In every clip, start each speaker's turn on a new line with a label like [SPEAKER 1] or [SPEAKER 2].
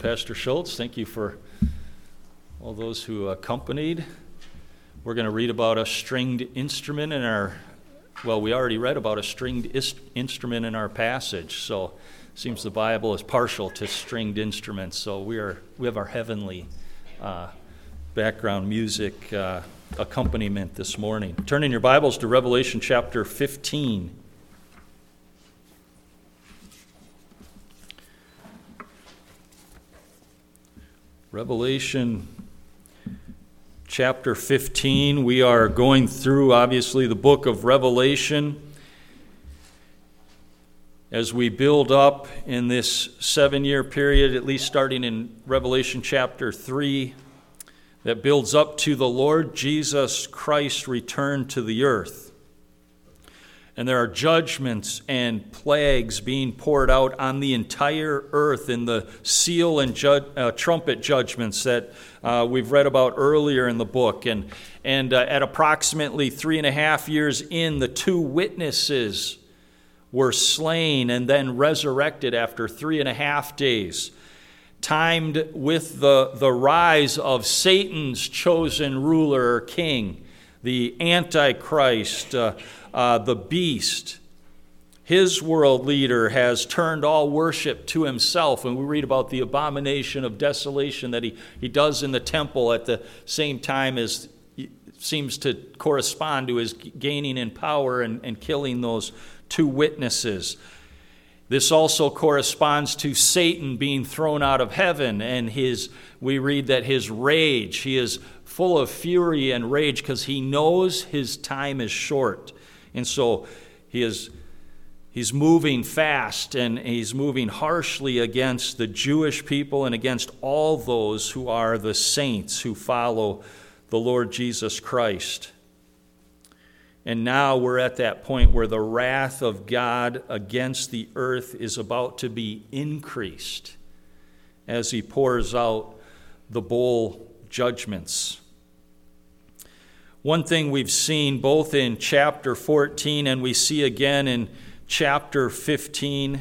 [SPEAKER 1] Pastor Schultz. Thank you for all those who accompanied. We're going to read about a stringed instrument in we already read about a stringed instrument in our passage. So it seems the Bible is partial to stringed instruments. So we have our heavenly background music accompaniment this morning. Turn in your Bibles to Revelation chapter 15. Revelation chapter 15. We are going through, obviously, the book of Revelation as we build up in this 7-year period, at least starting in Revelation chapter 3, that builds up to the Lord Jesus Christ return to the earth. And there are judgments and plagues being poured out on the entire earth in the seal and trumpet judgments that we've read about earlier in the book. And at approximately 3.5 years in, the 2 witnesses were slain and then resurrected after 3.5 days, timed with the rise of Satan's chosen ruler or king, the Antichrist, the beast. His world leader has turned all worship to himself, and we read about the abomination of desolation that he does in the temple at the same time as seems to correspond to his gaining in power and killing those 2 witnesses. This also corresponds to Satan being thrown out of heaven, and we read that his rage, he is full of fury and rage because he knows his time is short. And so he's moving fast, and he's moving harshly against the Jewish people and against all those who are the saints who follow the Lord Jesus Christ. And now we're at that point where the wrath of God against the earth is about to be increased as he pours out the bowl judgments. One thing we've seen both in chapter 14 and we see again in chapter 15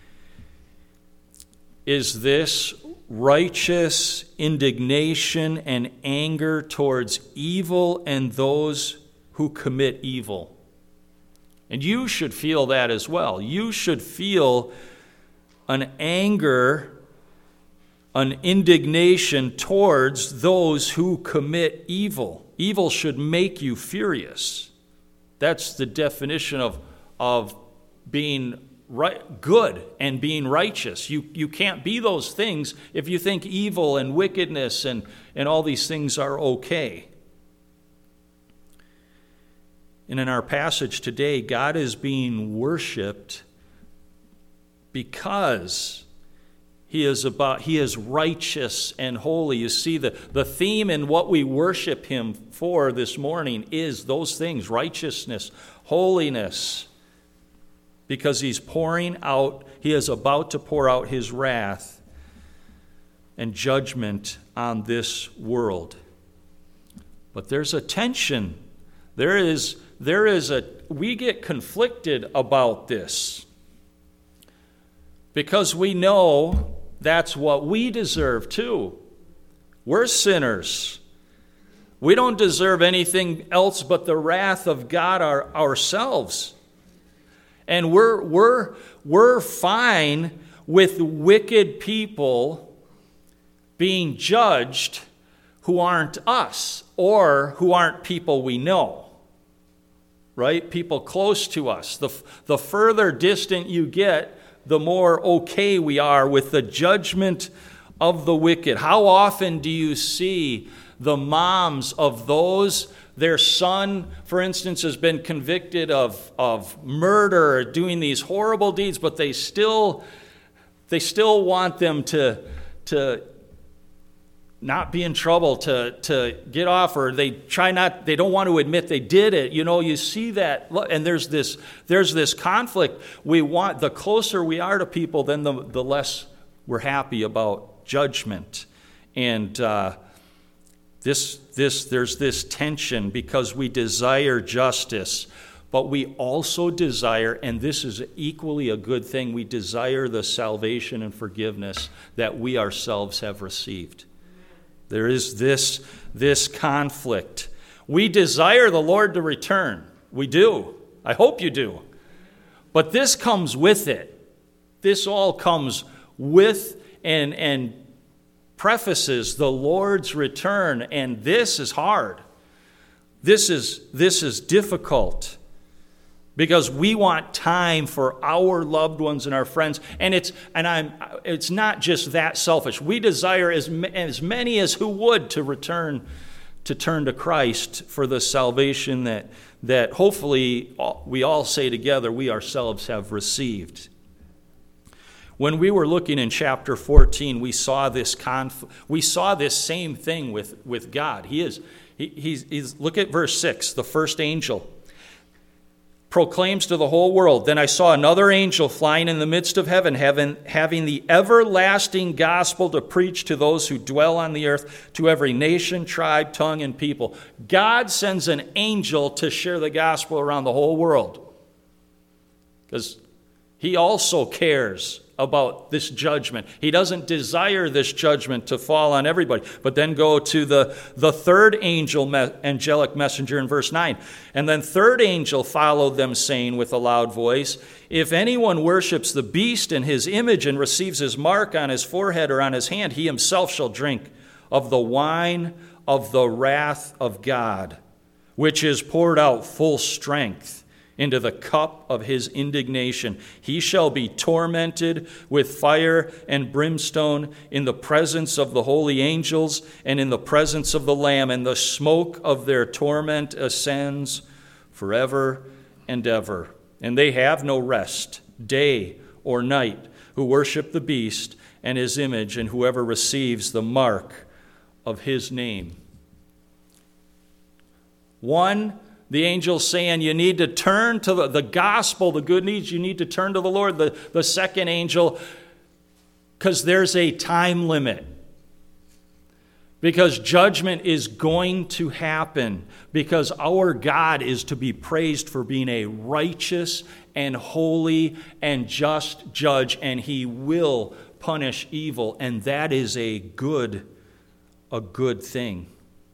[SPEAKER 1] is this: righteous indignation and anger towards evil and those who commit evil. And you should feel that as well. You should feel an anger, an indignation towards those who commit evil. Evil should make you furious. That's the definition of being good and being righteous. You can't be those things if you think evil and wickedness and all these things are okay. And in our passage today, God is being worshiped because He is righteous and holy. You see, the theme in what we worship Him for this morning is those things: righteousness, holiness, because He is about to pour out His wrath and judgment on this world. But there's a tension. We get conflicted about this because we know that's what we deserve too. We're sinners. We don't deserve anything else but the wrath of God ourselves. And we're fine with wicked people being judged who aren't us or who aren't people we know. Right? People close to us. The further distant you get, the more okay we are with the judgment of the wicked. How often do you see the moms of those, their son, for instance, has been convicted of murder, doing these horrible deeds, but they still want them to not be in trouble, to get off, or they don't want to admit they did it. You see that, and there's this conflict. The closer we are to people, then the less we're happy about judgment. And there's this tension because we desire justice, But we also desire, and this is equally a good thing, we desire the salvation and forgiveness that we ourselves have received. There is this conflict. We desire the Lord to return. We do. I hope you do. But this comes with it. This all comes with and prefaces the Lord's return, and this is hard. This is difficult. Because we want time for our loved ones and our friends. And it's not just that selfish. We desire as many as who would to turn to Christ for the salvation that hopefully we all say together we ourselves have received. When we were looking in chapter 14, we saw this we saw this same thing with God. He's look at verse 6, the first angel proclaims to the whole world, "Then I saw another angel flying in the midst of heaven, having the everlasting gospel to preach to those who dwell on the earth, to every nation, tribe, tongue, and people." God sends an angel to share the gospel around the whole world. Because he also cares about this judgment. He doesn't desire this judgment to fall on everybody. But then go to the third angelic messenger in verse 9. "And then third angel followed them, saying with a loud voice, 'If anyone worships the beast in his image and receives his mark on his forehead or on his hand, he himself shall drink of the wine of the wrath of God, which is poured out full strength into the cup of his indignation. He shall be tormented with fire and brimstone in the presence of the holy angels and in the presence of the Lamb, and the smoke of their torment ascends forever and ever. And they have no rest, day or night, who worship the beast and his image, and whoever receives the mark of his name.'" One, the angel saying you need to turn to the gospel, the good news, you need to turn to the Lord. The second angel, because there's a time limit. Because judgment is going to happen. Because our God is to be praised for being a righteous and holy and just judge, and he will punish evil, and that is a good thing.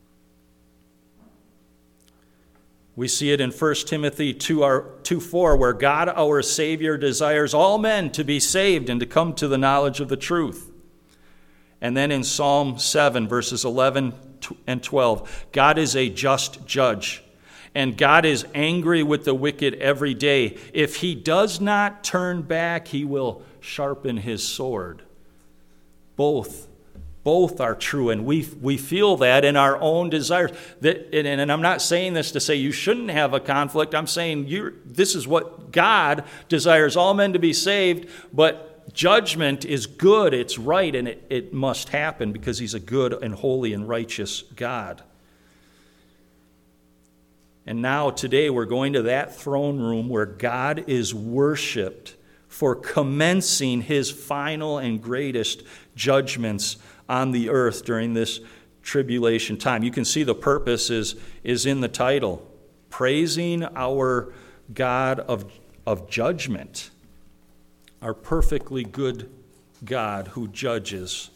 [SPEAKER 1] We see it in 1 Timothy 2:4, where God our Savior desires all men to be saved and to come to the knowledge of the truth. And then in Psalm 7, verses 11 and 12, God is a just judge, and God is angry with the wicked every day. If he does not turn back, he will sharpen his sword. Both are true, and we feel that in our own desires. And I'm not saying this to say you shouldn't have a conflict. I'm saying this is what God desires, all men to be saved, but judgment is good, it's right, and it must happen because he's a good and holy and righteous God. And now today we're going to that throne room where God is worshiped for commencing his final and greatest judgments on the earth during this tribulation time. You can see the purpose is in the title. Praising our God of judgment. Our perfectly good God who judges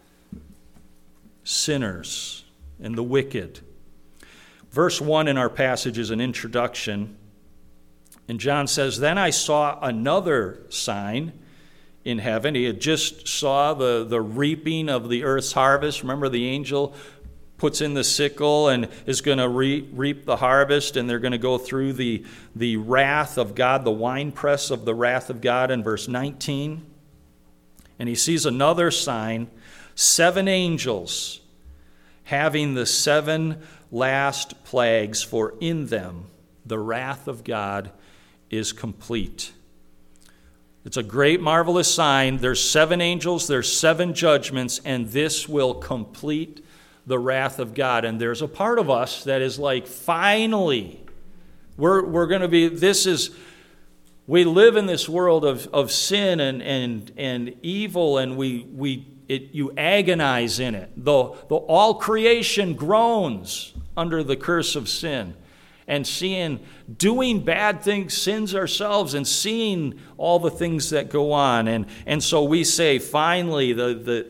[SPEAKER 1] sinners and the wicked. Verse 1 in our passage is an introduction. And John says, "Then I saw another sign in heaven." He had just saw the reaping of the earth's harvest. Remember, the angel puts in the sickle and is going to reap the harvest, and they're going to go through the wrath of God, the winepress of the wrath of God in verse 19. And he sees another sign, 7 angels having the 7 last plagues, for in them the wrath of God is complete. It's a great, marvelous sign. There's 7 angels, there's 7 judgments, and this will complete the wrath of God. And there's a part of us that is like, finally, we're going to be, we live in this world of sin and evil, and you agonize in it. Though all creation groans under the curse of sin. and doing bad things, sins ourselves, and seeing all the things that go on. And so we say, finally, the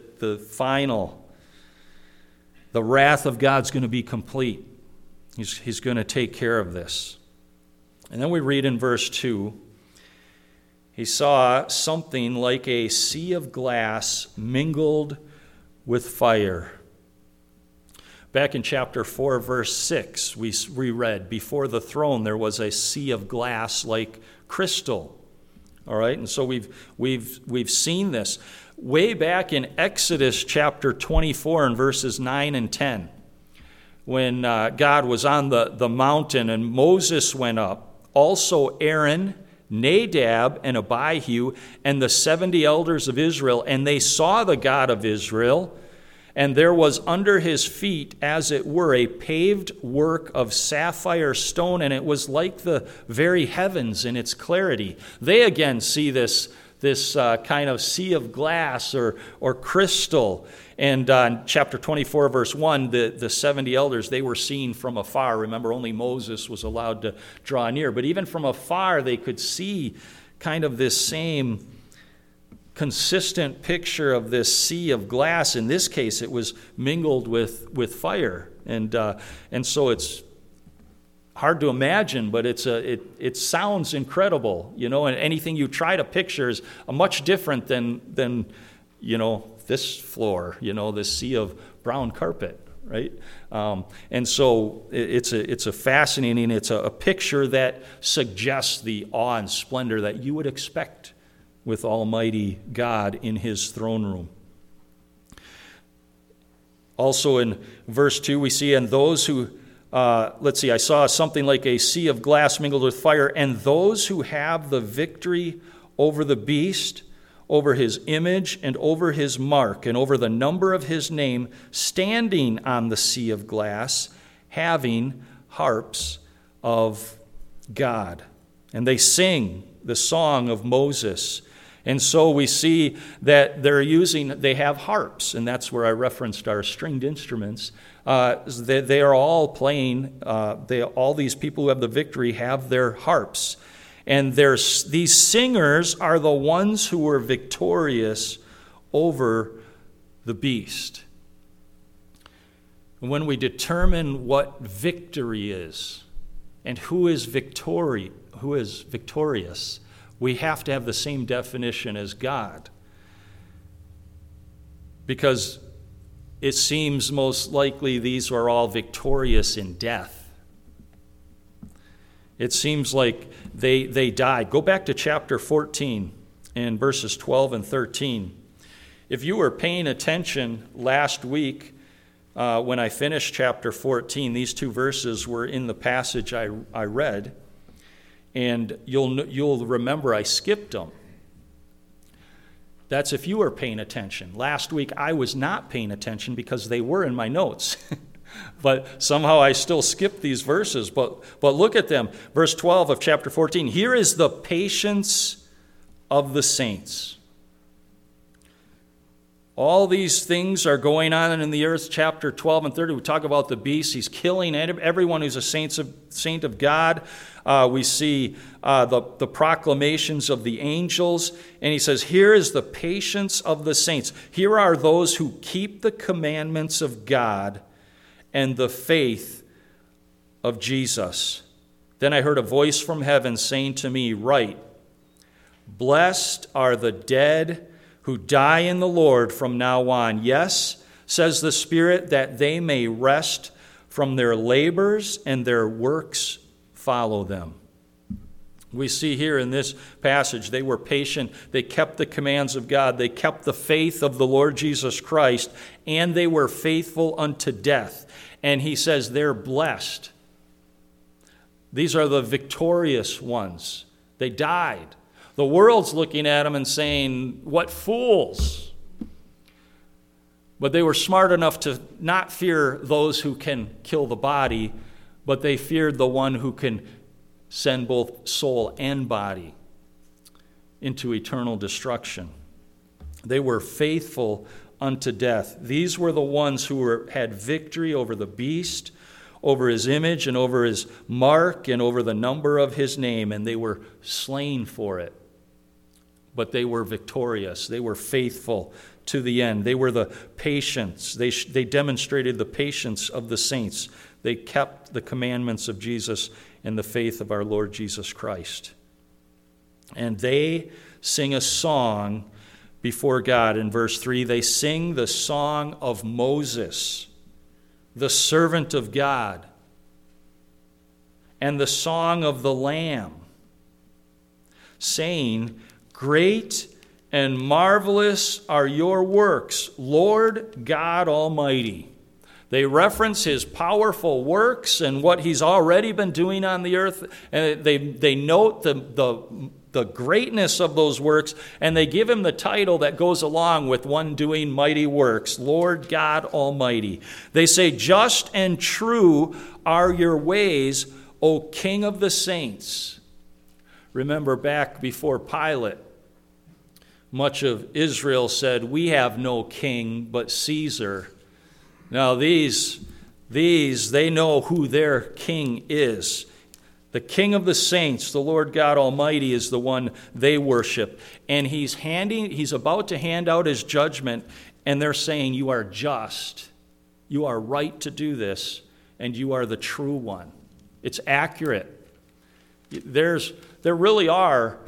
[SPEAKER 1] wrath of God's going to be complete. He's going to take care of this. And then we read in verse 2, he saw something like a sea of glass mingled with fire. Back in chapter 4, verse 6, we read, before the throne there was a sea of glass like crystal. All right, and so we've seen this. Way back in Exodus chapter 24 and verses 9 and 10, when God was on the mountain and Moses went up, also Aaron, Nadab, and Abihu, and the 70 elders of Israel, and they saw the God of Israel, and there was under his feet, as it were, a paved work of sapphire stone, and it was like the very heavens in its clarity. They again see this kind of sea of glass or crystal. And in chapter 24, verse 1, the 70 elders, they were seen from afar. Remember, only Moses was allowed to draw near. But even from afar, they could see kind of this same consistent picture of this sea of glass. In this case, it was mingled with fire. And so it's hard to imagine, but it sounds incredible, and anything you try to picture is much different than this floor, this sea of brown carpet, right? And so it's a fascinating, it's a picture that suggests the awe and splendor that you would expect with Almighty God in his throne room. Also in verse 2, we see, and those who, I saw something like a sea of glass mingled with fire, and those who have the victory over the beast, over his image, and over his mark, and over the number of his name, standing on the sea of glass, having harps of God. And they sing the song of Moses. And so we see that they have harps, and that's where I referenced our stringed instruments. They are all playing, all these people who have the victory have their harps. And these singers are the ones who were victorious over the beast. And when we determine what victory is and who is victorious, we have to have the same definition as God. Because it seems most likely these are all victorious in death. It seems like they died. Go back to chapter 14 and verses 12 and 13. If you were paying attention last week when I finished chapter 14, these two verses were in the passage I read. And you'll remember I skipped them. That's if you were paying attention. Last week I was not paying attention because they were in my notes. But somehow I still skipped these verses. But look at them. Verse 12 of chapter 14. Here is the patience of the saints. All these things are going on in the earth. Chapter 12 and 30, we talk about the beast. He's killing everyone who's a saint of God. We see the proclamations of the angels. And he says, here is the patience of the saints. Here are those who keep the commandments of God and the faith of Jesus. Then I heard a voice from heaven saying to me, write, blessed are the dead who die in the Lord from now on. Yes, says the Spirit, that they may rest from their labors and their works follow them. We see here in this passage, they were patient, they kept the commands of God, they kept the faith of the Lord Jesus Christ, and they were faithful unto death. And he says they're blessed. These are the victorious ones. They died. The world's looking at them and saying, what fools. But they were smart enough to not fear those who can kill the body, but they feared the one who can send both soul and body into eternal destruction. They were faithful unto death. These were the ones who had victory over the beast, over his image and over his mark and over the number of his name, and they were slain for it. But they were victorious. They were faithful to the end. They were the patience. They demonstrated the patience of the saints. They kept the commandments of Jesus and the faith of our Lord Jesus Christ. And they sing a song before God. In verse 3, they sing the song of Moses, the servant of God, and the song of the Lamb, saying, "Great and marvelous are your works, Lord God Almighty." They reference his powerful works and what he's already been doing on the earth. And they note the greatness of those works, and they give him the title that goes along with one doing mighty works, Lord God Almighty. They say, "Just and true are your ways, O King of the saints." Remember back before Pilate, much of Israel said, "We have no king but Caesar." Now these they know who their king is. The King of the saints, the Lord God Almighty, is the one they worship. And he's about to hand out his judgment, and they're saying, "You are just. You are right to do this, and you are the true one." It's accurate. There really are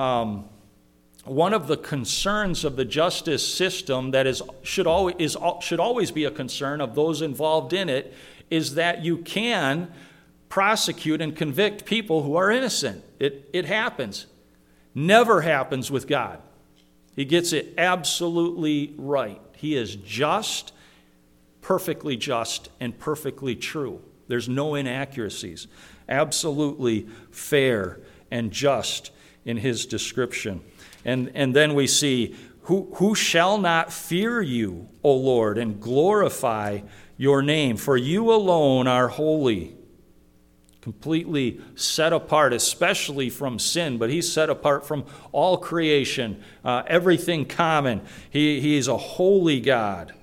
[SPEAKER 1] one of the concerns of the justice system that should always be a concern of those involved in it, is that you can prosecute and convict people who are innocent. It happens. Never happens with God. He gets it absolutely right. He is just, perfectly just, and perfectly true. There's no inaccuracies. Absolutely fair and just in his description. And then we see, who shall not fear you, O Lord, and glorify your name? For you alone are holy. Completely set apart, especially from sin, but he's set apart from all creation, everything common. He is a holy God.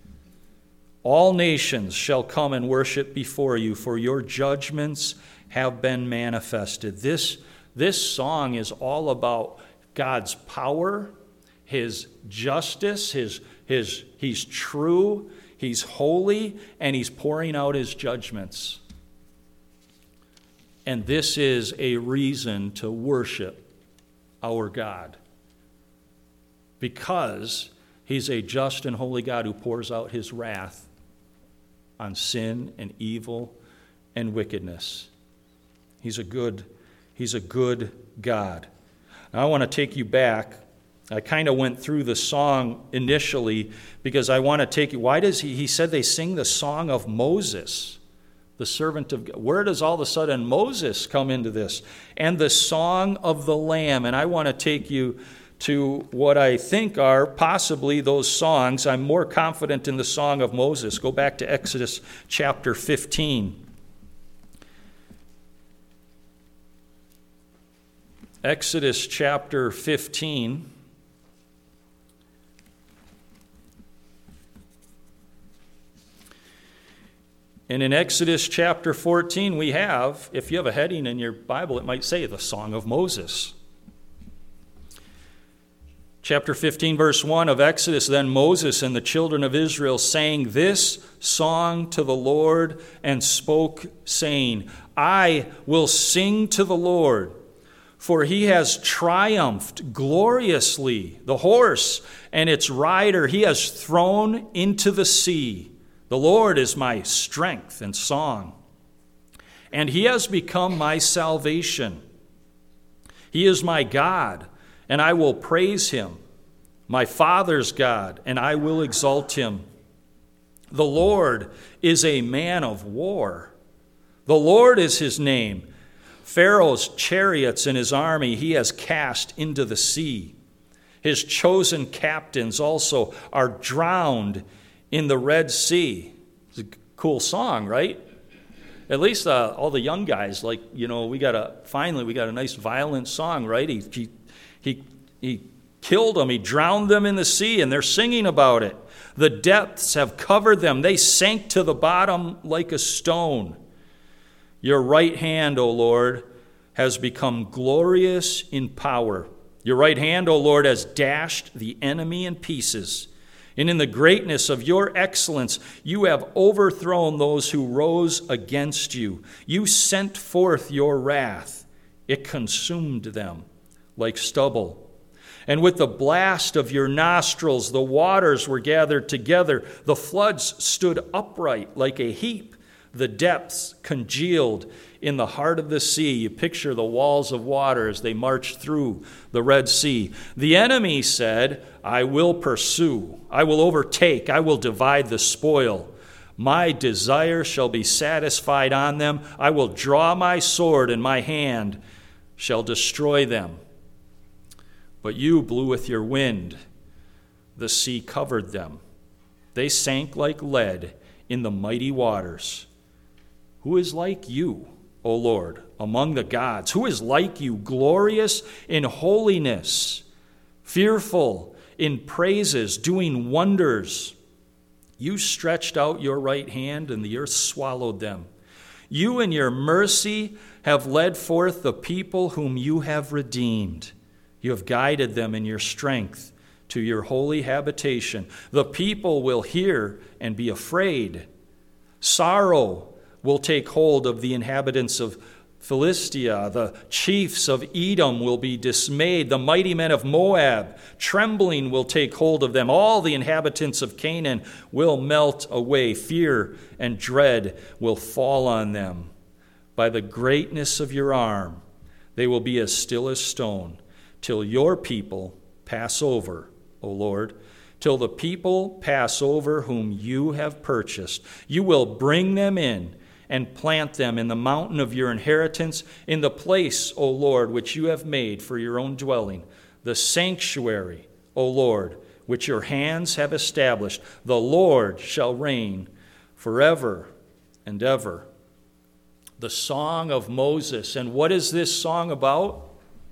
[SPEAKER 1] All nations shall come and worship before you, for your judgments have been manifested. This song is all about God's power, his justice, he's true, he's holy, and he's pouring out his judgments. And this is a reason to worship our God, because he's a just and holy God who pours out his wrath on sin and evil and wickedness. He's a good God. Now, I want to take you back. I kind of went through the song initially because I want to take you. Why does he said they sing the song of Moses, the servant of God. Where does all of a sudden Moses come into this? And the song of the Lamb. And I want to take you to what I think are possibly those songs. I'm more confident in the song of Moses. Go back to Exodus chapter 15. Exodus chapter 15. And in Exodus chapter 14, we have, if you have a heading in your Bible, it might say the Song of Moses. Chapter 15, verse 1 of Exodus, "Then Moses and the children of Israel sang this song to the Lord and spoke, saying, I will sing to the Lord, for he has triumphed gloriously. The horse and its rider he has thrown into the sea. The Lord is my strength and song, and he has become my salvation. He is my God, and I will praise him, my father's God, and I will exalt him. The Lord is a man of war. The Lord is his name. Pharaoh's chariots and his army he has cast into the sea. His chosen captains also are drowned in the Red Sea." It's a cool song, right? At least all the young guys, we got a nice violent song, right? He killed them, he drowned them in the sea, and they're singing about it. The depths have covered them. They sank to the bottom like a stone. Your right hand, O Lord, has become glorious in power. Your right hand, O Lord, has dashed the enemy in pieces. And in the greatness of your excellence, you have overthrown those who rose against you. You sent forth your wrath. It consumed them like stubble. And with the blast of your nostrils, the waters were gathered together. The floods stood upright like a heap. The depths congealed in the heart of the sea. You picture the walls of water as they marched through the Red Sea. The enemy said, I will pursue, I will overtake, I will divide the spoil. My desire shall be satisfied on them. I will draw my sword, and my hand shall destroy them. But you blew with your wind. The sea covered them. They sank like lead in the mighty waters. Who is like you, O Lord, among the gods? Who is like you, glorious in holiness, fearful in praises, doing wonders? You stretched out your right hand, and the earth swallowed them. You in your mercy have led forth the people whom you have redeemed. You have guided them in your strength to your holy habitation. The people will hear and be afraid. Sorrow will take hold of the inhabitants of Philistia. The chiefs of Edom will be dismayed. The mighty men of Moab, trembling, will take hold of them. All the inhabitants of Canaan will melt away. Fear and dread will fall on them. By the greatness of your arm, they will be as still as stone, till your people pass over, O Lord. Till the people pass over whom you have purchased. You will bring them in and plant them in the mountain of your inheritance, in the place, O Lord, which you have made for your own dwelling, the sanctuary, O Lord, which your hands have established. The Lord shall reign forever and ever. The Song of Moses. And what is this song about?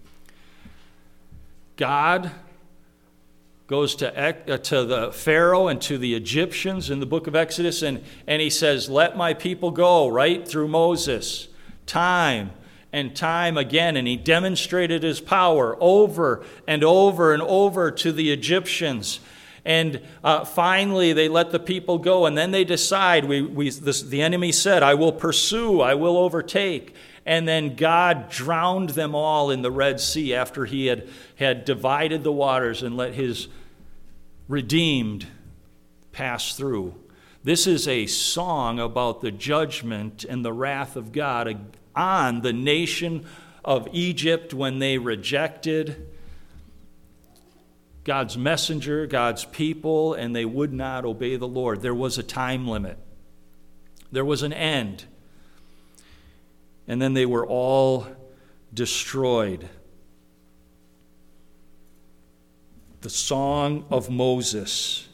[SPEAKER 1] God goes to the Pharaoh and to the Egyptians in the book of Exodus, and he says, let my people go, right, through Moses, time and time again. And he demonstrated his power over and over and over to the Egyptians. And finally, they let the people go, and then they decide, the enemy said, I will pursue, I will overtake. And then God drowned them all in the Red Sea after he had divided the waters and let his redeemed pass through. This is a song about the judgment and the wrath of God on the nation of Egypt when they rejected God's messenger, God's people, and they would not obey the Lord. There was a time limit. There was an end. And then they were all destroyed. The Song of Moses.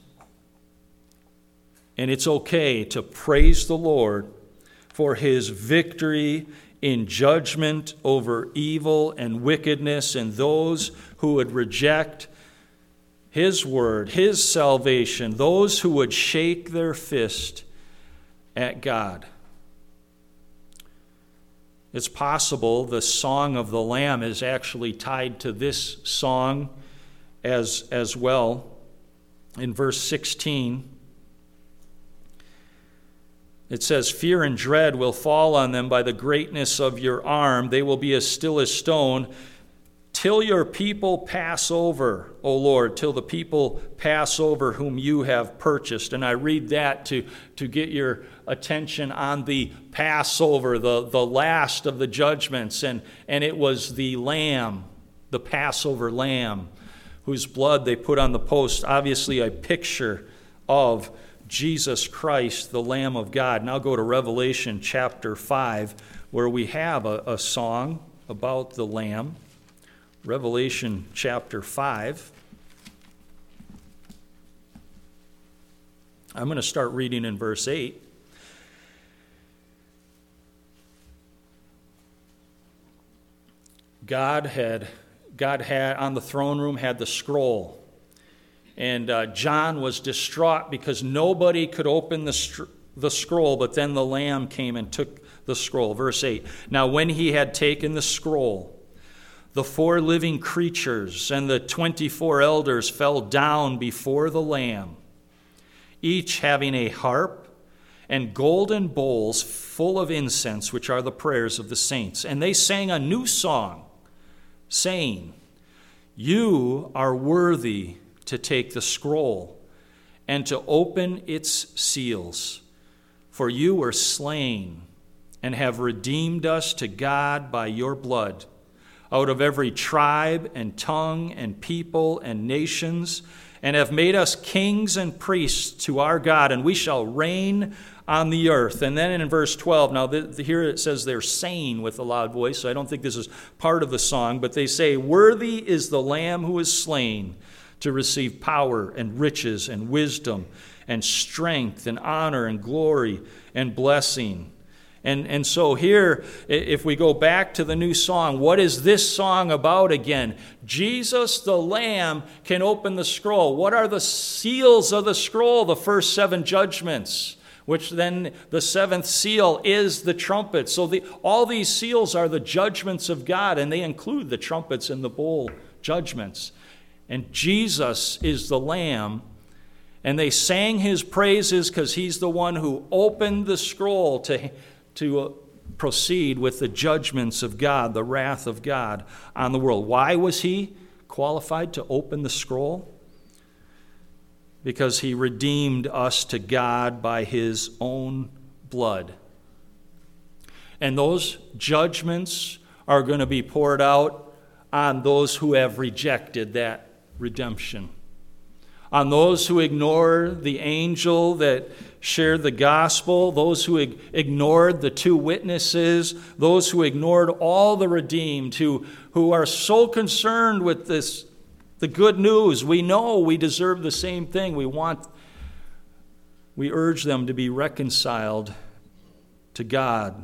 [SPEAKER 1] And it's okay to praise the Lord for his victory in judgment over evil and wickedness and those who would reject his word, his salvation, those who would shake their fist at God. It's possible the Song of the Lamb is actually tied to this song as well. In verse 16, it says, fear and dread will fall on them by the greatness of your arm. They will be as still as stone till your people pass over, O Lord, till the people pass over whom you have purchased. And I read that to get your attention on the Passover, the last of the judgments. And it was the lamb, the Passover lamb, whose blood they put on the post. Obviously a picture of Jesus Christ, the Lamb of God. Now go to Revelation chapter 5, where we have a song about the Lamb. Revelation chapter 5. I'm going to start reading in verse 8. God had on the throne room had the scroll. And John was distraught because nobody could open the the scroll, but then the Lamb came and took the scroll. Verse 8, now when he had taken the scroll, the 4 living creatures and the 24 elders fell down before the Lamb, each having a harp and golden bowls full of incense, which are the prayers of the saints. And they sang a new song, saying, you are worthy to take the scroll and to open its seals. For you were slain and have redeemed us to God by your blood, out of every tribe and tongue and people and nations, and have made us kings and priests to our God, and we shall reign on the earth. And then in verse 12, now here it says they're saying with a loud voice, so I don't think this is part of the song, but they say, worthy is the Lamb who is slain to receive power and riches and wisdom and strength and honor and glory and blessing. And so here, if we go back to the new song, what is this song about again? Jesus the Lamb can open the scroll. What are the seals of the scroll? The first 7 judgments, which then the 7th seal is the trumpet. So all these seals are the judgments of God, and they include the trumpets and the bowl judgments. And Jesus is the Lamb, and they sang his praises because he's the one who opened the scroll to proceed with the judgments of God, the wrath of God on the world. Why was he qualified to open the scroll? Because he redeemed us to God by his own blood. And those judgments are going to be poured out on those who have rejected that redemption, on those who ignore the angel that shared the gospel, those who ignored the 2 witnesses, those who ignored all the redeemed, who are so concerned with this, the good news. We know we deserve the same thing. We urge them to be reconciled to God.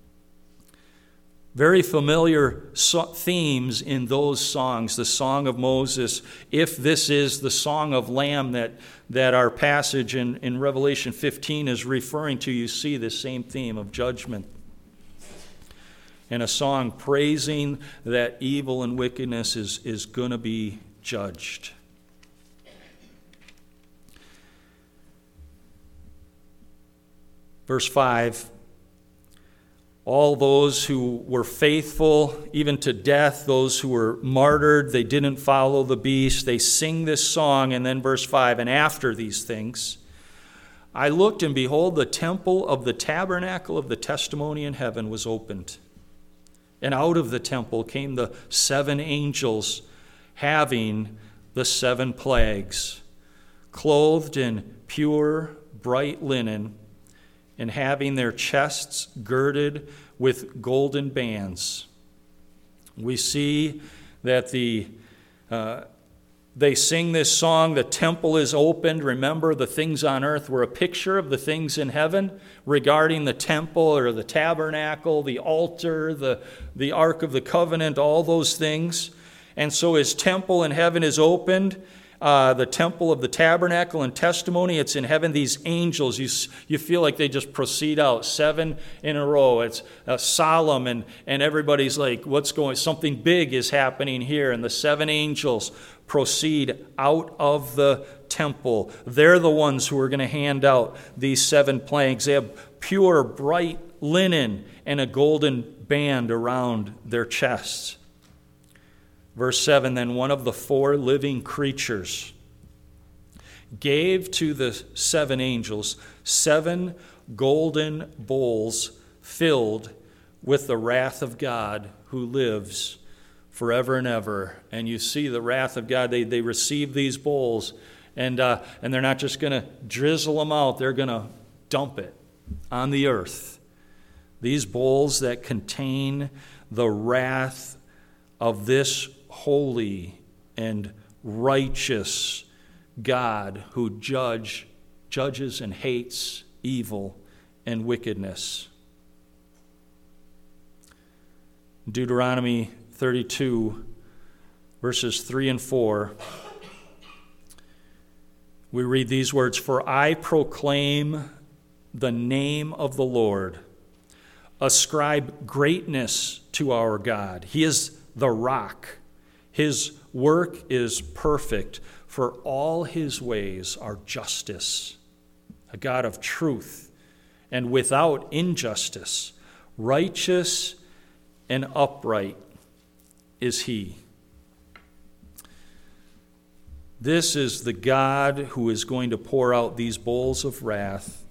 [SPEAKER 1] Very familiar themes in those songs. The Song of Moses, if this is the Song of Lamb that our passage in Revelation 15 is referring to, you see the same theme of judgment. And a song praising that evil and wickedness is going to be judged. Verse 5, all those who were faithful, even to death, those who were martyred, they didn't follow the beast, they sing this song. And then verse 5, and after these things, I looked, and behold, the temple of the tabernacle of the testimony in heaven was opened. And out of the temple came the 7 angels, having the 7 plagues, clothed in pure, bright linen, and having their chests girded with golden bands. We see that they sing this song, the temple is opened. Remember, the things on earth were a picture of the things in heaven regarding the temple or the tabernacle, the altar, the Ark of the Covenant, all those things. And so his temple in heaven is opened. The temple of the tabernacle and testimony, it's in heaven. These angels, you feel like they just proceed out 7 in a row. It's solemn, and everybody's like, something big is happening here. And the 7 angels proceed out of the temple. They're the ones who are going to hand out these 7 plagues. They have pure, bright linen and a golden band around their chests. Verse 7, then one of the 4 living creatures gave to the 7 angels 7 golden bowls filled with the wrath of God who lives forever and ever. And you see the wrath of God. They receive these bowls, and they're not just going to drizzle them out. They're going to dump it on the earth. These bowls that contain the wrath of this holy and righteous God who judges and hates evil and wickedness. Deuteronomy 32, verses 3 and 4, we read these words, for I proclaim the name of the Lord. Ascribe greatness to our God. He is the rock. His work is perfect, for all his ways are justice. A God of truth and without injustice, righteous and upright is he. This is the God who is going to pour out these bowls of wrath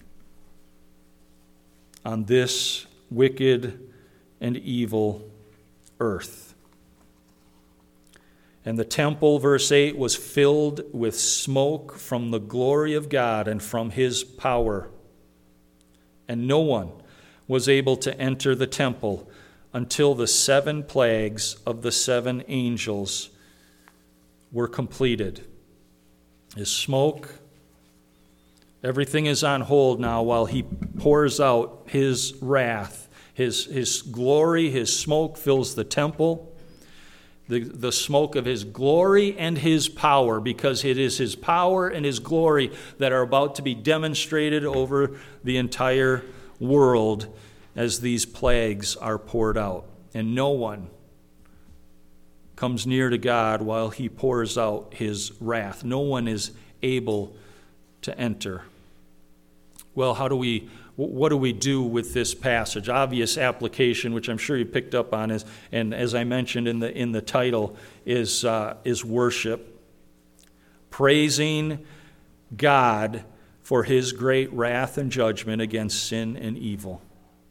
[SPEAKER 1] on this wicked and evil earth. And the temple, verse 8, was filled with smoke from the glory of God and from his power. And no one was able to enter the temple until the 7 plagues of the 7 angels were completed. His smoke, everything is on hold now while he pours out his wrath. His glory, his smoke fills the temple. The smoke of his glory and his power, because it is his power and his glory that are about to be demonstrated over the entire world as these plagues are poured out. And no one comes near to God while he pours out his wrath. No one is able to enter. Well, what do we do with this passage? Obvious application, which I'm sure you picked up on, is, and as I mentioned in the title, is worship. Praising God for his great wrath and judgment against sin and evil.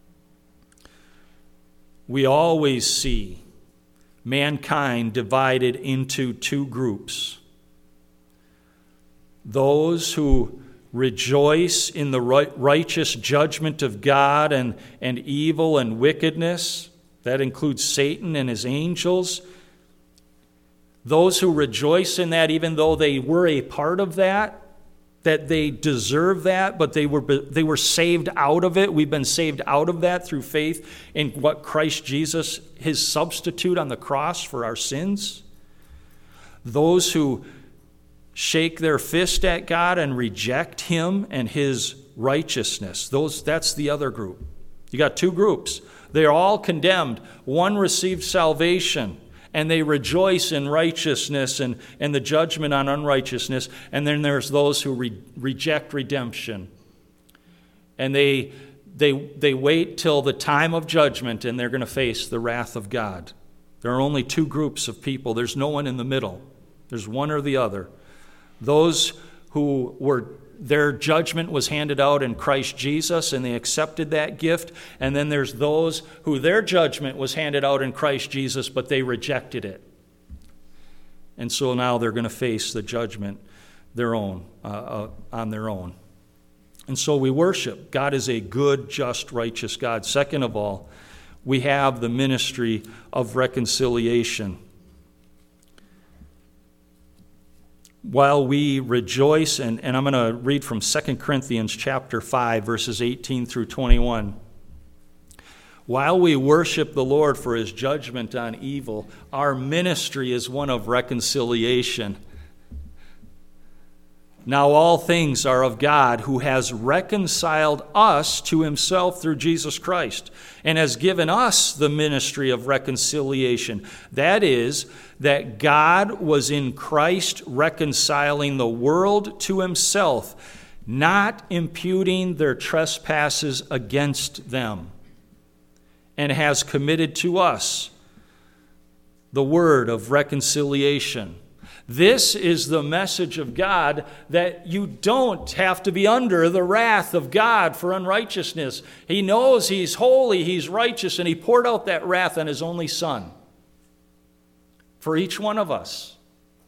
[SPEAKER 1] We always see mankind divided into 2 groups. Those who rejoice in the righteous judgment of God and evil and wickedness. That includes Satan and his angels. Those who rejoice in that, even though they were a part of that they deserve that, but they were saved out of it. We've been saved out of that through faith in what Christ Jesus, his substitute on the cross for our sins. Those who shake their fist at God and reject him and his righteousness. That's the other group. You got 2 groups. They are all condemned. One received salvation, and they rejoice in righteousness and the judgment on unrighteousness. And then there's those who reject redemption. And they wait till the time of judgment, and they're going to face the wrath of God. There are only 2 groups of people. There's no one in the middle. There's one or the other. Those who their judgment was handed out in Christ Jesus, and they accepted that gift. And then there's those who their judgment was handed out in Christ Jesus, but they rejected it. And so now they're going to face the judgment on their own. And so we worship. God is a good, just, righteous God. Second of all, we have the ministry of reconciliation. While we rejoice, and I'm going to read from 2 Corinthians chapter 5, verses 18 through 21. While we worship the Lord for his judgment on evil, our ministry is one of reconciliation. Now all things are of God, who has reconciled us to himself through Jesus Christ, and has given us the ministry of reconciliation. That is, that God was in Christ reconciling the world to himself, not imputing their trespasses against them, and has committed to us the word of reconciliation. This is the message of God, that you don't have to be under the wrath of God for unrighteousness. He knows he's holy, he's righteous, and he poured out that wrath on his only Son for each one of us.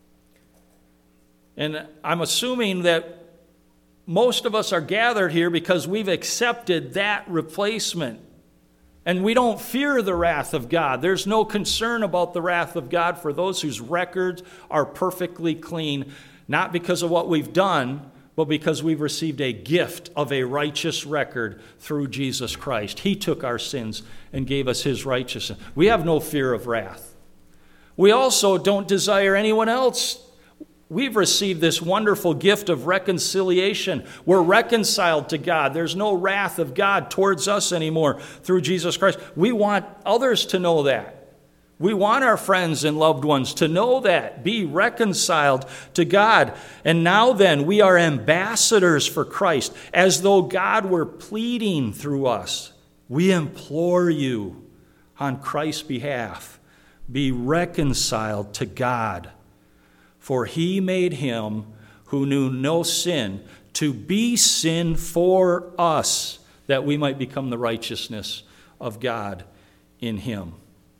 [SPEAKER 1] And I'm assuming that most of us are gathered here because we've accepted that replacement. And we don't fear the wrath of God. There's no concern about the wrath of God for those whose records are perfectly clean, not because of what we've done, but because we've received a gift of a righteous record through Jesus Christ. He took our sins and gave us his righteousness. We have no fear of wrath. We also don't desire anyone else We've received this wonderful gift of reconciliation. We're reconciled to God. There's no wrath of God towards us anymore through Jesus Christ. We want others to know that. We want our friends and loved ones to know that, be reconciled to God. And now then, we are ambassadors for Christ, as though God were pleading through us. We implore you on Christ's behalf, be reconciled to God. For he made him who knew no sin to be sin for us, that we might become the righteousness of God in him.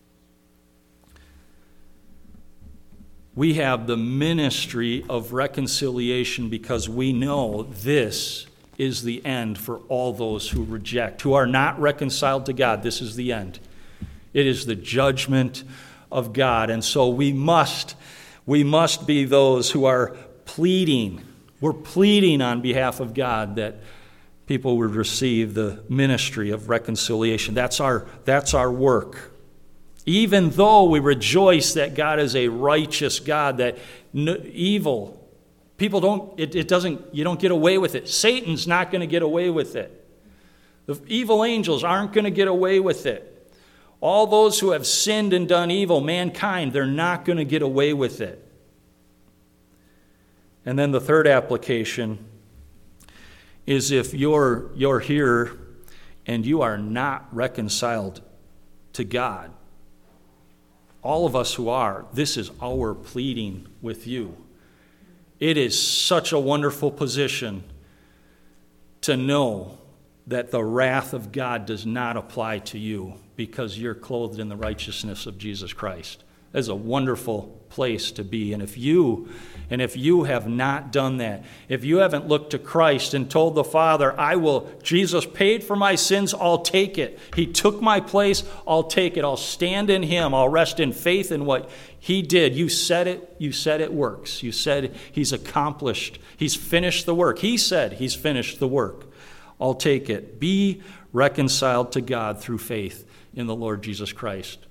[SPEAKER 1] We have the ministry of reconciliation because we know this is the end for all those who reject, who are not reconciled to God. This is the end. It is the judgment of God. And so we must be those who are pleading. We're pleading on behalf of God that people would receive the ministry of reconciliation. That's our work. Even though we rejoice that God is a righteous God, that evil, people you don't get away with it. Satan's not going to get away with it. The evil angels aren't going to get away with it. All those who have sinned and done evil, mankind, they're not going to get away with it. And then the third application is if you're here and you are not reconciled to God. All of us who are, this is our pleading with you. It is such a wonderful position to know that the wrath of God does not apply to you because you're clothed in the righteousness of Jesus Christ. That's a wonderful place to be. And if you have not done that, if you haven't looked to Christ and told the Father, Jesus paid for my sins, I'll take it. He took my place, I'll take it. I'll stand in him. I'll rest in faith in what he did. You said it works. You said he's accomplished. He's finished the work. He said he's finished the work. I'll take it. Be reconciled to God through faith in the Lord Jesus Christ.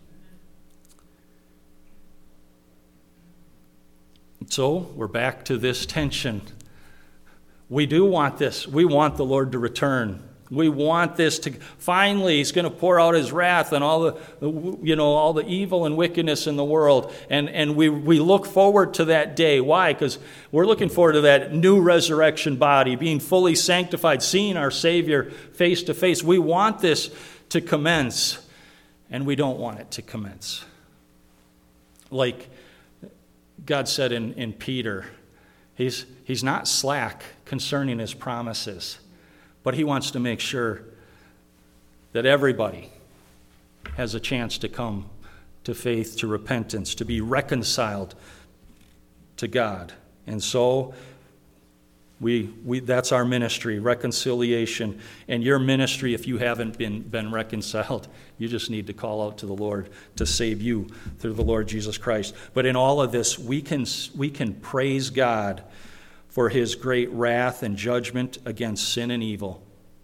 [SPEAKER 1] So we're back to this tension. We do want this. We want the Lord to return. We want this to finally. He's going to pour out his wrath on all the evil and wickedness in the world, and we look forward to that day. Why? Because we're looking forward to that new resurrection body, being fully sanctified, seeing our Savior face to face. We want this to commence, and we don't want it to commence. Like God said in Peter, he's not slack concerning his promises, but he wants to make sure that everybody has a chance to come to faith, to repentance, to be reconciled to God. And so that's our ministry, reconciliation. And your ministry, if you haven't been reconciled, you just need to call out to the Lord to save you through the Lord Jesus Christ. But in all of this, we can praise God for his great wrath and judgment against sin and evil.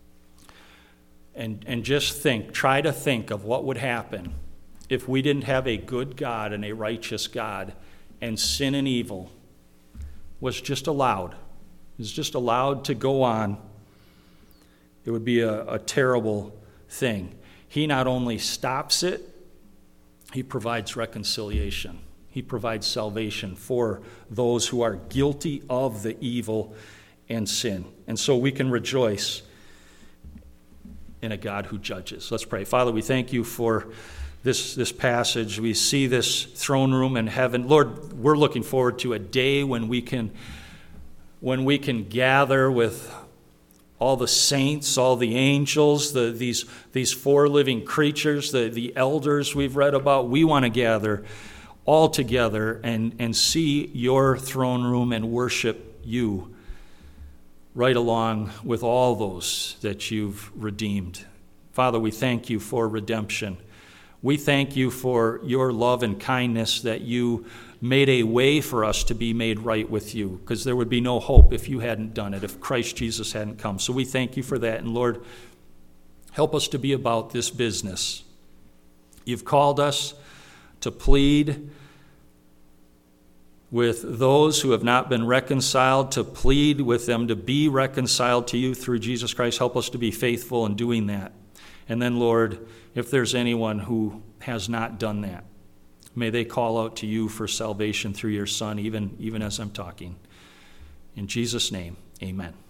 [SPEAKER 1] And just try to think of what would happen if we didn't have a good God and a righteous God, and sin and evil was just allowed. Is just allowed to go on. It would be a terrible thing. He not only stops it, he provides reconciliation. He provides salvation for those who are guilty of the evil and sin. And so we can rejoice in a God who judges. Let's pray. Father, we thank you for this passage. We see this throne room in heaven. Lord, we're looking forward to a day when we can gather with all the saints, all the angels, these four living creatures, the elders we've read about. We want to gather all together and see your throne room and worship you right along with all those that you've redeemed. Father, we thank you for redemption. We thank you for your love and kindness that you made a way for us to be made right with you, because there would be no hope if you hadn't done it, if Christ Jesus hadn't come. So we thank you for that. And Lord, help us to be about this business. You've called us to plead with those who have not been reconciled, to plead with them to be reconciled to you through Jesus Christ. Help us to be faithful in doing that. And then, Lord, if there's anyone who has not done that, may they call out to you for salvation through your Son, even as I'm talking. In Jesus' name, amen.